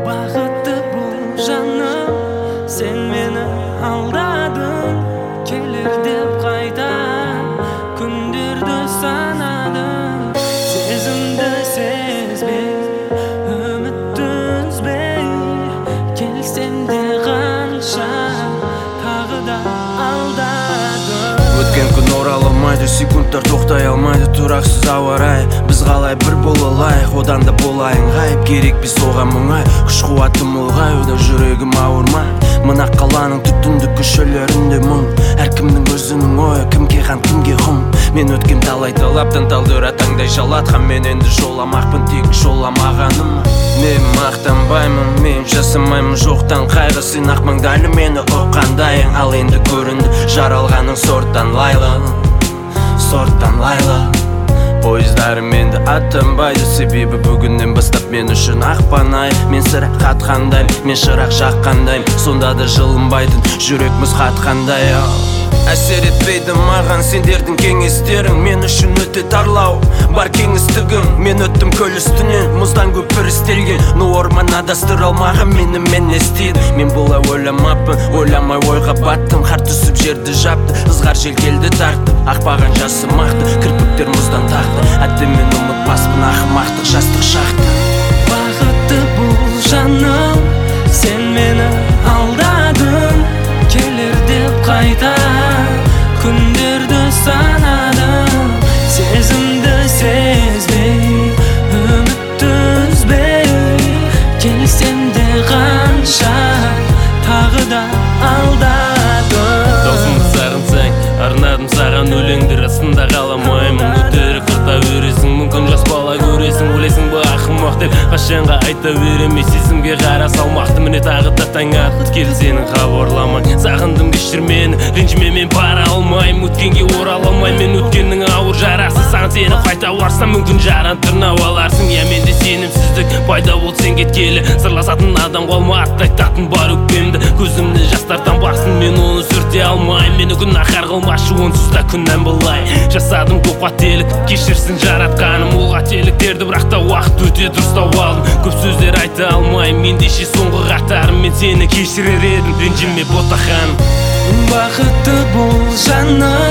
Бақытты бұл жаным, сен мені алдадың. Келер деп қайта күндерді санадым. Сезімді сезбей, үмітті үзбей, келсем де қанша тағы да алдадым. Өткен күн орала алмайды, секундтар тоқтай алмайды. Тұрақсыз ауа райы, біз қалай бір бола алайық, одан да болайын ғайып. Керек бе соған мұңай, күш-қуатым ұлғаюда, жүрегім ауырмай. Мына қаланың түтінді көшелерінде мұң, әркімнің өзінің ойы, кімге қан, кімге құм. Мен өткен талай талаптан талдыра таңдай жалатқан, мен енді жоламақпын, тек жоламағаным. Мен мақтанбаймын, мен жасамаймын жоқтан қайғы. Сен ақ маңдайлы мені ұққандайың, ал енді көрінді жаралғаның сорттан лайлы, сорттан лайлы. Пойыздарым енді аттанбайды, себебі бүгіннен бастап мен үшін ақпан ай. Мен сірә қатқандай, мен шырақ жаққандайым, сонда да жылынбайтын жүрек мұз қатқандай. Әсер етпейді маған сендердің кеңестерің, мен үшін өте тарлау бар кеңістігің. Мен өттім көл үстінен, мұздан көпір істелген, ну орман адастыра алмаған мені, мен не істейді. Мен бұлай ойламаппын, ойламай ойға баттым. Қар түсіп жерді жапты, ызғар жел келді тартты, ақпаған жасым ақты, кірпіктер мұздан тақты. Әтті мен ұмытпаспын ақымақтық жастық шақты. Бақытты бұл жаным, сен мені алдадың. Келер деп қайта күндерді санадым. Сезімді сезбей, үмітті үзбей, келсем де қанша тағы да алдадым. Досымды сағынсаң, арнадым саған өлеңді, расында қаламаймын. Өтері қырта өресің, мүмкін жас бала көресің, ойлайсың ба ақымақ деп қашанға айта берем. Сезімге қара салмақты, міне тағы да таң атты, келді сенің хабарламаң. Сағындым кешір мені, ренжіме, мен бара алмаймын, өткенге орала алмаймын. Мен өткеннің ауыр жарасы, саған сені қайта барсам мүмкін жаран тырнап аларсың. Я менде сенімсіздік пайда болды сен кеткелі, сырласатын адам қалмады, айтатын бар өкпемді. Көзімді жастардан басын, мен оны сүрте алмаймын. Мені күнәһар қылмашы, онсыз да күнәм былай. Жасадым көп қателік, кешірсін жаратқаным ол қателіктерді, бірақ та уақыт өте дұрыстап алдым. Көп сөздер айта алмаймын, мендеше соңғы қатарым, мен сені кешірер едім, ренжіме ботақаным. Бақытты бұл жаным,